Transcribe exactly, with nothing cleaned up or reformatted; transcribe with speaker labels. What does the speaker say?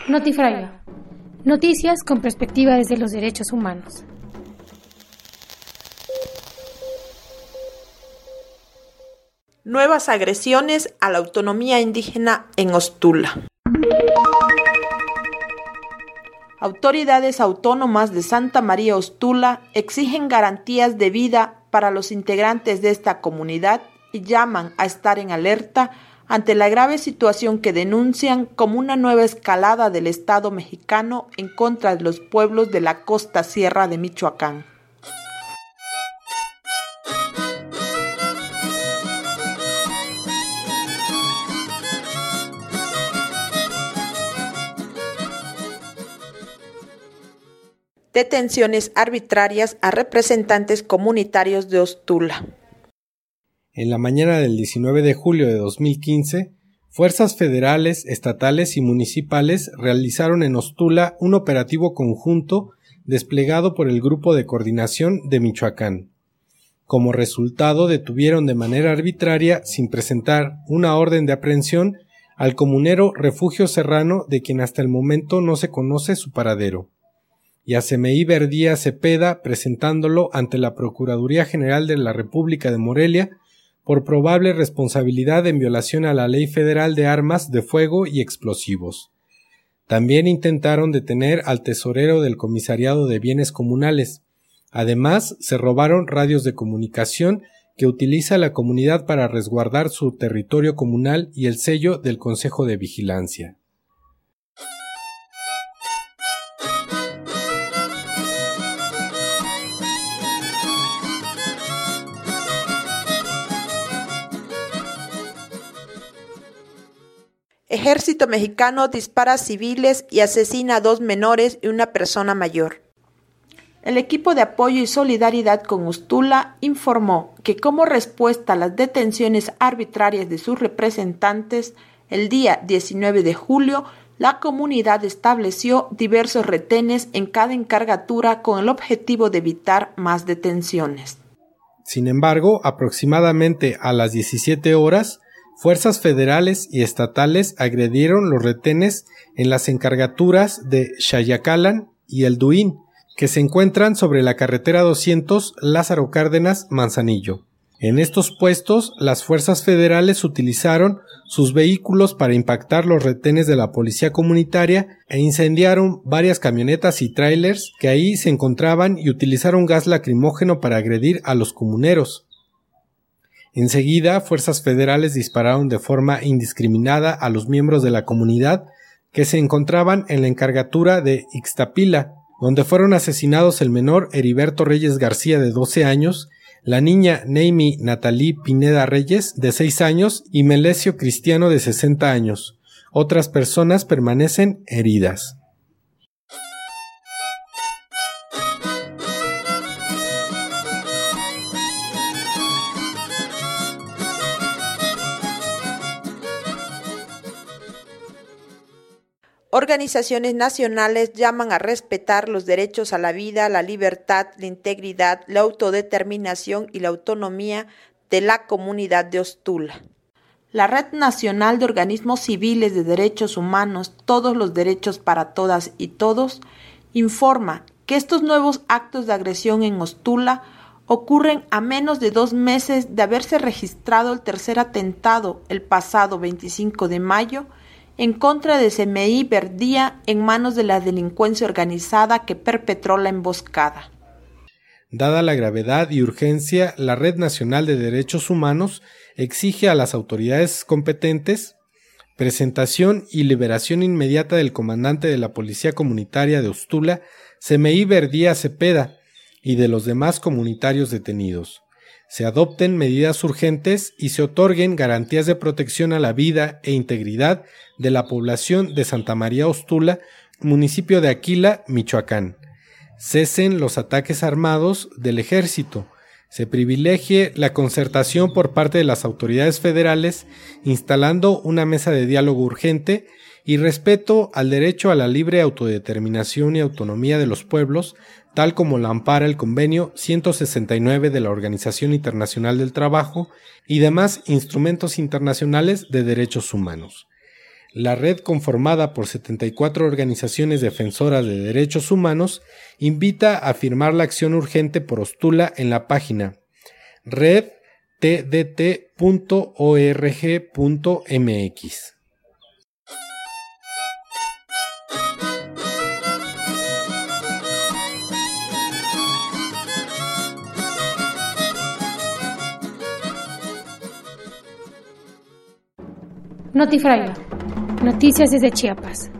Speaker 1: Notifraya. Noticias con perspectiva desde los derechos humanos.
Speaker 2: Nuevas agresiones a la autonomía indígena en Ostula. Autoridades autónomas de Santa María Ostula exigen garantías de vida para los integrantes de esta comunidad y llaman a estar en alerta ante la grave situación que denuncian como una nueva escalada del Estado mexicano en contra de los pueblos de la costa sierra de Michoacán. Detenciones arbitrarias a representantes comunitarios de Ostula.
Speaker 3: En la mañana del diecinueve de julio de dos mil quince, fuerzas federales, estatales y municipales realizaron en Ostula un operativo conjunto desplegado por el Grupo de Coordinación de Michoacán. Como resultado, detuvieron de manera arbitraria, sin presentar una orden de aprehensión, al comunero Refugio Serrano, de quien hasta el momento no se conoce su paradero, y a Semeí Verdía Cepeda, presentándolo ante la Procuraduría General de la República de Morelia por probable responsabilidad en violación a la Ley Federal de Armas de Fuego y Explosivos. También intentaron detener al tesorero del Comisariado de Bienes Comunales. Además, se robaron radios de comunicación que utiliza la comunidad para resguardar su territorio comunal y el sello del Consejo de Vigilancia.
Speaker 2: Ejército mexicano dispara a civiles y asesina a dos menores y una persona mayor. El equipo de apoyo y solidaridad con Ostula informó que como respuesta a las detenciones arbitrarias de sus representantes, el día diecinueve de julio, la comunidad estableció diversos retenes en cada encargatura con el objetivo de evitar más detenciones.
Speaker 3: Sin embargo, aproximadamente a las diecisiete horas, fuerzas federales y estatales agredieron los retenes en las encargaturas de Xayacalan y El Duín, que se encuentran sobre la carretera doscientos Lázaro Cárdenas Manzanillo. En estos puestos, las fuerzas federales utilizaron sus vehículos para impactar los retenes de la policía comunitaria e incendiaron varias camionetas y tráilers que ahí se encontraban y utilizaron gas lacrimógeno para agredir a los comuneros. Enseguida, fuerzas federales dispararon de forma indiscriminada a los miembros de la comunidad que se encontraban en la encargatura de Ixtapila, donde fueron asesinados el menor Heriberto Reyes García, de doce años, la niña Neimi Natalí Pineda Reyes, de seis años, y Melesio Cristiano, de sesenta años. Otras personas permanecen heridas.
Speaker 2: Organizaciones nacionales llaman a respetar los derechos a la vida, la libertad, la integridad, la autodeterminación y la autonomía de la comunidad de Ostula. La Red Nacional de Organismos Civiles de Derechos Humanos, Todos los Derechos para Todas y Todos, informa que estos nuevos actos de agresión en Ostula ocurren a menos de dos meses de haberse registrado el tercer atentado el pasado veinticinco de mayo en contra de Semeí Verdía en manos de la delincuencia organizada que perpetró la emboscada.
Speaker 3: Dada la gravedad y urgencia, la Red Nacional de Derechos Humanos exige a las autoridades competentes presentación y liberación inmediata del comandante de la Policía Comunitaria de Ostula, Semeí Verdía Cepeda, y de los demás comunitarios detenidos. Se adopten medidas urgentes y se otorguen garantías de protección a la vida e integridad de la población de Santa María Ostula, municipio de Aquila, Michoacán. Cesen los ataques armados del ejército. Se privilegie la concertación por parte de las autoridades federales, instalando una mesa de diálogo urgente y respeto al derecho a la libre autodeterminación y autonomía de los pueblos, tal como la ampara el Convenio ciento sesenta y nueve de la Organización Internacional del Trabajo y demás instrumentos internacionales de derechos humanos. La red, conformada por setenta y cuatro organizaciones defensoras de derechos humanos, invita a firmar la acción urgente por Ostula en la página red t d t punto org punto m x.
Speaker 1: Notifraya. Noticias desde Chiapas.